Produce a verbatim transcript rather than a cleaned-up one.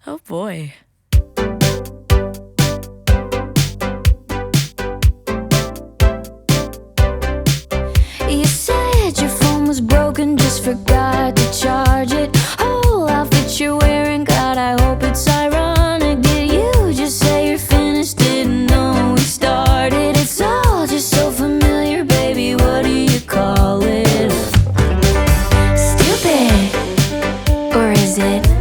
Oh boy. You said your phone was broken, just forgot to charge it. Whole outfit you're wearing, God, I hope it's ironic. Did you just say you're finished? Didn't know we started. It's all just so familiar, baby, what do you call it? Stupid, or is it?